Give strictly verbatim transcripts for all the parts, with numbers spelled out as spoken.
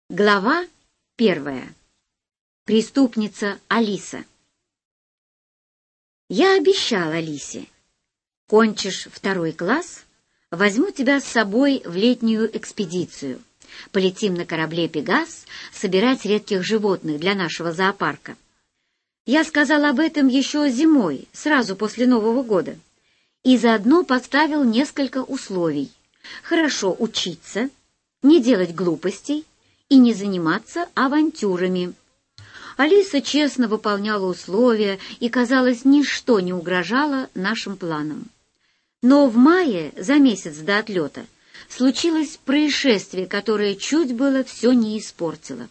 Глава первая. Преступница Алиса. Я обещала Алисе: кончишь второй класс, возьму тебя с собой в летнюю экспедицию. Полетим на корабле «Пегас» собирать редких животных для нашего зоопарка. Я сказала об этом еще зимой, сразу после Нового года, и заодно поставил несколько условий: хорошо учиться, не делать глупостей и не заниматься авантюрами. Алиса честно выполняла условия, и, казалось, ничто не угрожало нашим планам. Но в мае, за месяц до отлета, случилось происшествие, которое чуть было все не испортило.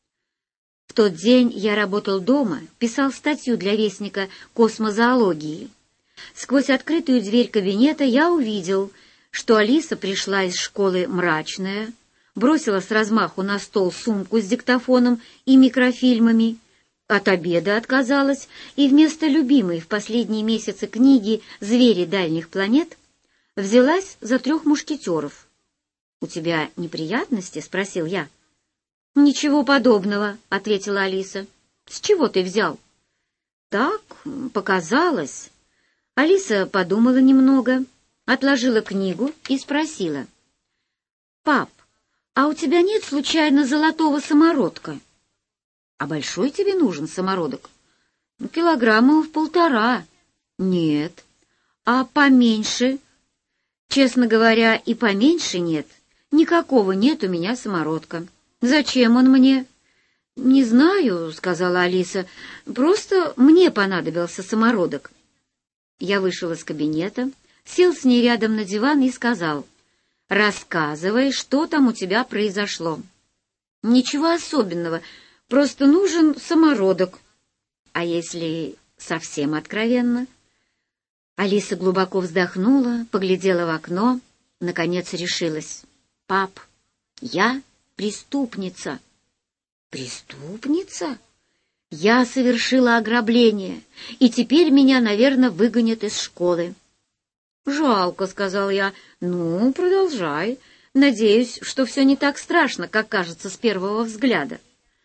В тот день я работал дома, писал статью для вестника космозоологии. Сквозь открытую дверь кабинета я увидел, что Алиса пришла из школы мрачная, бросила с размаху на стол сумку с диктофоном и микрофильмами, от обеда отказалась и вместо любимой в последние месяцы книги «Звери дальних планет» взялась за трех мушкетеров. «У тебя неприятности?» — спросил я. «Ничего подобного», — ответила Алиса. «С чего ты взял?» «Так показалось». Алиса подумала немного, отложила книгу и спросила: «Пап, а у тебя нет случайно золотого самородка?» «А большой тебе нужен самородок?» «Ну, килограмма в полтора». «Нет». «А поменьше?» «Честно говоря, и поменьше нет. Никакого нет у меня самородка. Зачем он мне?» «Не знаю», — сказала Алиса, — «просто мне понадобился самородок». Я вышел из кабинета, сел с ней рядом на диван и сказал: «Рассказывай, что там у тебя произошло». «Ничего особенного, просто нужен самородок». «А если совсем откровенно?» Алиса глубоко вздохнула, поглядела в окно, наконец решилась. «Пап, я преступница». «Преступница?» «Я совершила ограбление, и теперь меня, наверное, выгонят из школы». «Жалко», — сказал я. «Ну, продолжай. Надеюсь, что все не так страшно, как кажется с первого взгляда».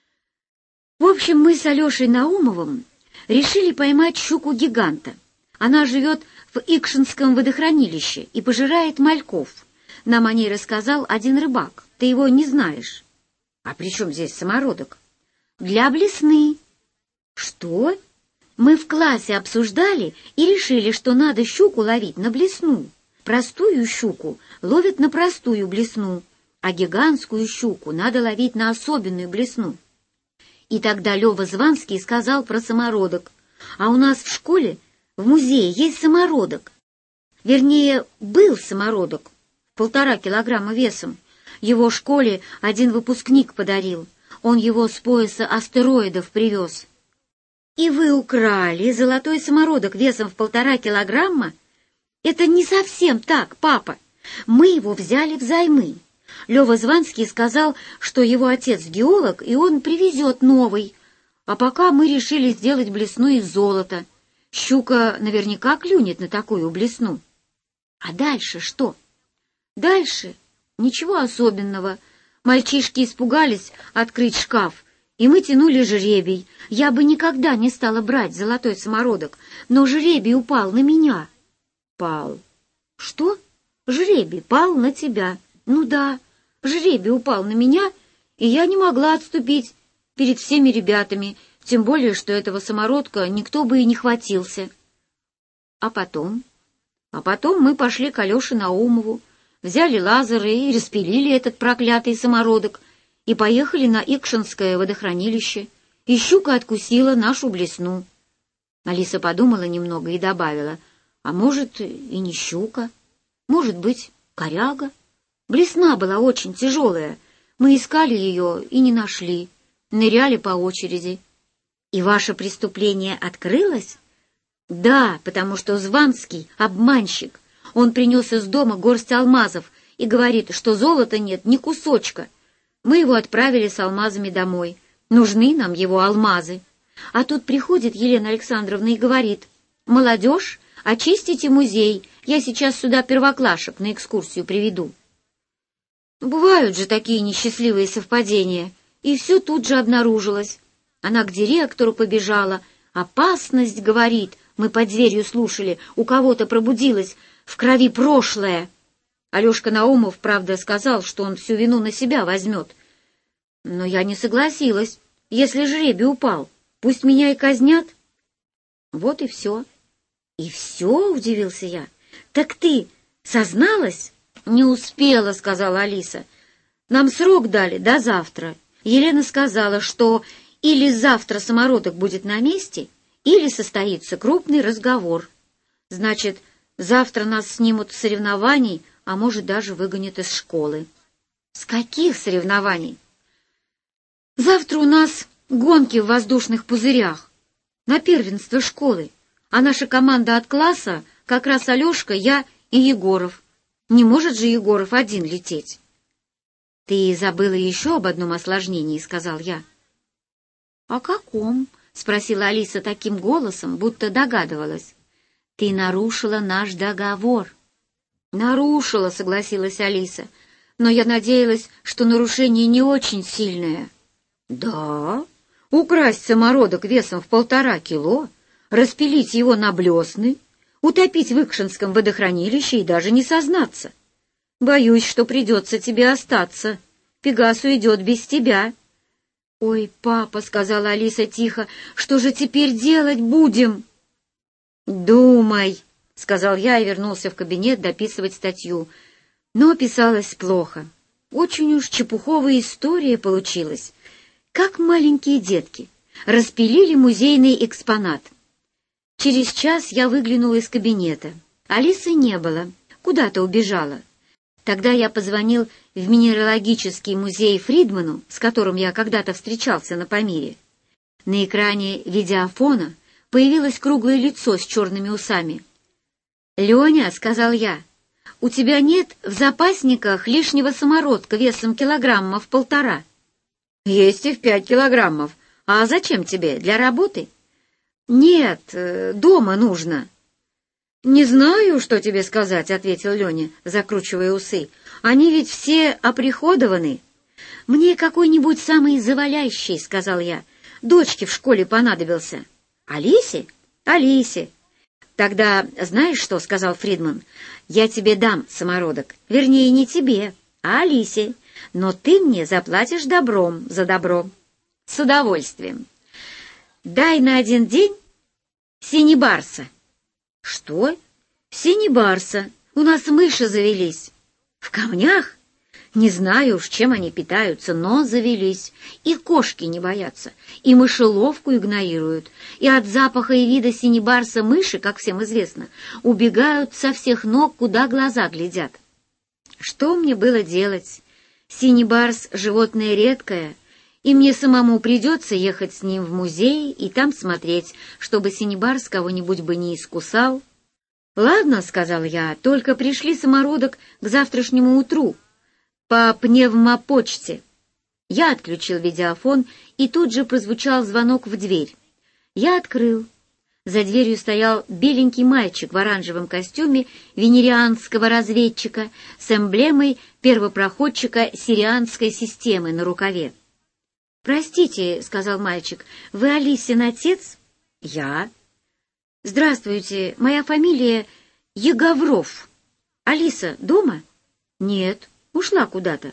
В общем, мы с Алешей Наумовым решили поймать щуку-гиганта. Она живет в Икшинском водохранилище и пожирает мальков. Нам о ней рассказал один рыбак. Ты его не знаешь. «А при чем здесь самородок?» «Для блесны». «Что?» Мы в классе обсуждали и решили, что надо щуку ловить на блесну. Простую щуку ловят на простую блесну, а гигантскую щуку надо ловить на особенную блесну. И тогда Лёва Званский сказал про самородок. А у нас в школе, в музее, есть самородок. Вернее, был самородок, полтора килограмма весом. Его школе один выпускник подарил. Он его с пояса астероидов привез. «И вы украли золотой самородок весом в полтора килограмма?» «Это не совсем так, папа. Мы его взяли взаймы. Лёва Званский сказал, что его отец геолог, и он привезет новый. А пока мы решили сделать блесну из золота. Щука наверняка клюнет на такую блесну». «А дальше что?» «Дальше ничего особенного. Мальчишки испугались открыть шкаф, и мы тянули жребий. Я бы никогда не стала брать золотой самородок, но жребий упал на меня». «Пал». «Что? Жребий пал на тебя?» «Ну да, жребий упал на меня, и я не могла отступить перед всеми ребятами, тем более, что этого самородка никто бы и не хватился». «А потом?» «А потом мы пошли к Алёше Наумову, взяли лазеры и распилили этот проклятый самородок, и поехали на Икшинское водохранилище, и щука откусила нашу блесну». Алиса подумала немного и добавила: «А может, и не щука, может быть, коряга. Блесна была очень тяжелая, мы искали ее и не нашли, ныряли по очереди». «И ваше преступление открылось?» «Да, потому что Званский — обманщик. Он принес из дома горсть алмазов и говорит, что золота нет ни кусочка. Мы его отправили с алмазами домой. Нужны нам его алмазы. А тут приходит Елена Александровна и говорит: «Молодежь, очистите музей, я сейчас сюда первоклашек на экскурсию приведу». Бывают же такие несчастливые совпадения, и все тут же обнаружилось. Она к директору побежала. «Опасность, — говорит, — мы под дверью слушали, у кого-то пробудилось, в крови прошлое». Алешка Наумов, правда, сказал, что он всю вину на себя возьмет. Но я не согласилась. Если жребий упал, пусть меня и казнят. Вот и все. «И все?» — удивился я. «Так ты созналась?» «Не успела», — сказала Алиса. «Нам срок дали до завтра. Елена сказала, что или завтра самородок будет на месте, или состоится крупный разговор. Значит, завтра нас снимут с соревнований, а может, даже выгонят из школы». «С каких соревнований?» «Завтра у нас гонки в воздушных пузырях на первенство школы, а наша команда от класса как раз Алешка, я и Егоров. Не может же Егоров один лететь». «Ты забыла еще об одном осложнении», — сказал я. «О каком?» — спросила Алиса таким голосом, будто догадывалась. «Ты нарушила наш договор». «Нарушила», — согласилась Алиса, «но я надеялась, что нарушение не очень сильное». «Да? Украсть самородок весом в полтора кило, распилить его на блесны, утопить в Икшинском водохранилище и даже не сознаться. Боюсь, что придется тебе остаться. Пегас уйдет без тебя». «Ой, папа», — сказала Алиса тихо, — «что же теперь делать будем?» «Думай», — сказал я и вернулся в кабинет дописывать статью. Но писалось плохо. Очень уж чепуховая история получилась. Как маленькие детки распилили музейный экспонат. Через час я выглянула из кабинета. Алисы не было, куда-то убежала. Тогда я позвонил в Минералогический музей Фридману, с которым я когда-то встречался на Памире. На экране видеофона появилось круглое лицо с черными усами. «Леня», — сказал я, — «у тебя нет в запасниках лишнего самородка весом килограмма в полтора?» «Есть и в пять килограммов. А зачем тебе? Для работы?» «Нет, дома нужно». «Не знаю, что тебе сказать», — ответил Леня, закручивая усы. «Они ведь все оприходованы». «Мне какой-нибудь самый завалящий», — сказал я. «Дочке в школе понадобился». «Алисе?» «Алисе». «Тогда знаешь что?» — сказал Фридман. «Я тебе дам самородок. Вернее, не тебе, а Алисе. Но ты мне заплатишь добром за добро». «С удовольствием». «Дай на один день синебарса». «Что?» «Синебарса. У нас мыши завелись». «В камнях?» «Не знаю уж, чем они питаются, но завелись. И кошки не боятся, и мышеловку игнорируют. И от запаха и вида синебарса мыши, как всем известно, убегают со всех ног, куда глаза глядят». Что мне было делать? Синебарс — животное редкое, и мне самому придется ехать с ним в музей и там смотреть, чтобы синебарс кого-нибудь бы не искусал. «Ладно», — сказал я, — «только пришли самородок к завтрашнему утру по пневмопочте». Я отключил видеофон, и тут же прозвучал звонок в дверь. Я открыл. За дверью стоял беленький мальчик в оранжевом костюме венерианского разведчика с эмблемой первопроходчика сирианской системы на рукаве. «Простите», — сказал мальчик, — «вы Алисин отец?» «Я». «Здравствуйте, моя фамилия Егавров. Алиса дома?» «Нет, ушла куда-то».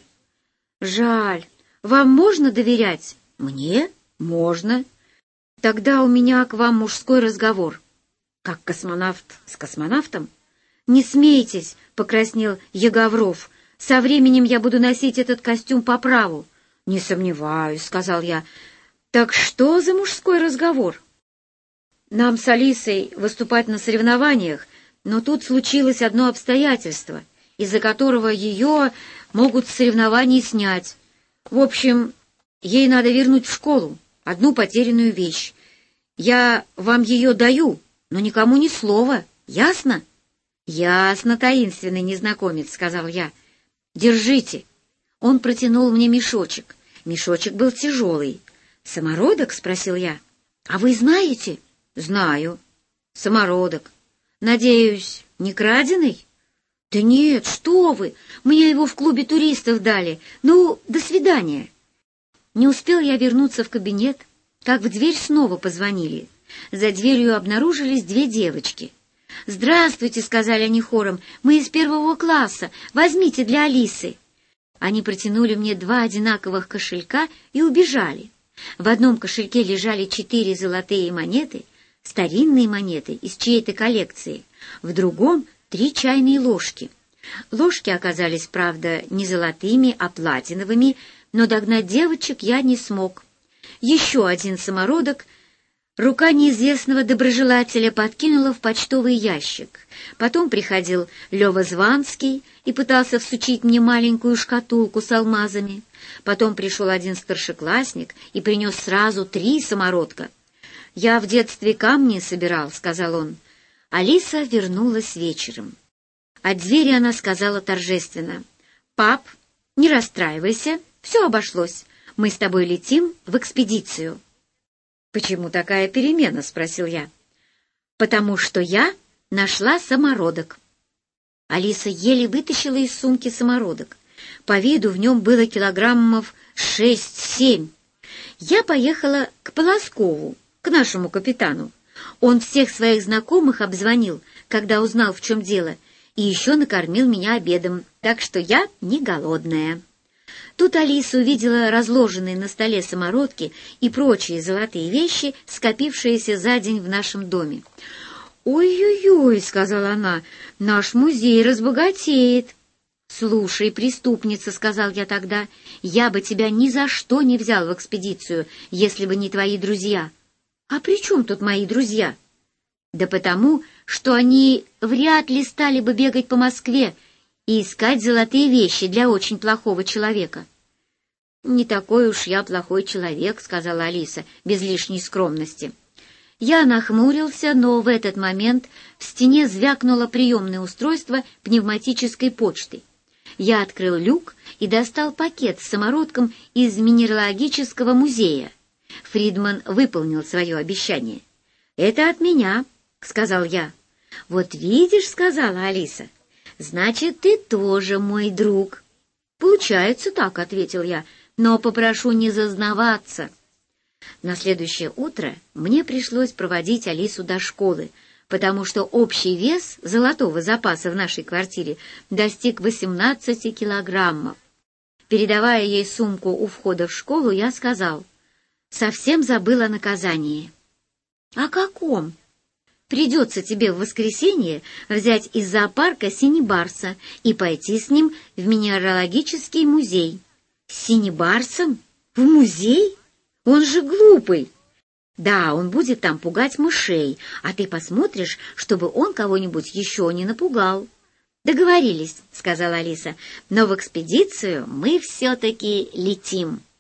«Жаль. Вам можно доверять?» «Мне? Можно. Тогда у меня к вам мужской разговор». «Как космонавт с космонавтом?» «Не смейтесь», — покраснел Егавров. «Со временем я буду носить этот костюм по праву». «Не сомневаюсь», — сказал я. «Так что за мужской разговор?» «Нам с Алисой выступать на соревнованиях, но тут случилось одно обстоятельство, из-за которого ее могут с соревнований снять. В общем, ей надо вернуть в школу одну потерянную вещь. Я вам ее даю, но никому ни слова. Ясно?» «Ясно, таинственный незнакомец», — сказал я. «Держите». Он протянул мне мешочек. Мешочек был тяжелый. «Самородок?» — спросил я. «А вы знаете?» «Знаю. Самородок. Надеюсь, не краденый?» «Да нет, что вы! Мне его в клубе туристов дали. Ну, до свидания». Не успел я вернуться в кабинет, как в дверь снова позвонили. За дверью обнаружились две девочки. «Здравствуйте», — сказали они хором, — «мы из первого класса, возьмите для Алисы». Они протянули мне два одинаковых кошелька и убежали. В одном кошельке лежали четыре золотые монеты, старинные монеты из чьей-то коллекции, в другом — три чайные ложки. Ложки оказались, правда, не золотыми, а платиновыми, но догнать девочек я не смог. Еще один самородок рука неизвестного доброжелателя подкинула в почтовый ящик. Потом приходил Лёва Званский и пытался всучить мне маленькую шкатулку с алмазами. Потом пришел один старшеклассник и принес сразу три самородка. «Я в детстве камни собирал», — сказал он. Алиса вернулась вечером. От двери она сказала торжественно: «Пап, не расстраивайся, все обошлось. Мы с тобой летим в экспедицию». «Почему такая перемена?» — спросил я. «Потому что я нашла самородок». Алиса еле вытащила из сумки самородок. По виду в нем было килограммов шесть-семь. Я поехала к Полоскову, к нашему капитану. Он всех своих знакомых обзвонил, когда узнал, в чем дело, и еще накормил меня обедом, так что я не голодная. Тут Алиса увидела разложенные на столе самородки и прочие золотые вещи, скопившиеся за день в нашем доме. «Ой-ой-ой», — сказала она, — «наш музей разбогатеет». «Слушай, преступница», — сказал я тогда, — «я бы тебя ни за что не взял в экспедицию, если бы не твои друзья». «А при чем тут мои друзья?» «Да потому, что они вряд ли стали бы бегать по Москве и искать золотые вещи для очень плохого человека». «Не такой уж я плохой человек», — сказала Алиса без лишней скромности. Я нахмурился, но в этот момент в стене звякнуло приемное устройство пневматической почты. Я открыл люк и достал пакет с самородком из Минералогического музея. Фридман выполнил свое обещание. «Это от меня», — сказал я. «Вот видишь», — сказала Алиса, — «значит, ты тоже мой друг». «Получается так», — ответил я, — «но попрошу не зазнаваться». На следующее утро мне пришлось проводить Алису до школы, потому что общий вес золотого запаса в нашей квартире достиг восемнадцати килограммов. Передавая ей сумку у входа в школу, я сказал: «Совсем забыл о наказании». «О каком?» «Придется тебе в воскресенье взять из зоопарка синебарса и пойти с ним в Минералогический музей». «С синебарсом? В музей? Он же глупый». «Да, он будет там пугать мышей, а ты посмотришь, чтобы он кого-нибудь еще не напугал». «Договорились», — сказала Алиса, — «но в экспедицию мы все-таки летим».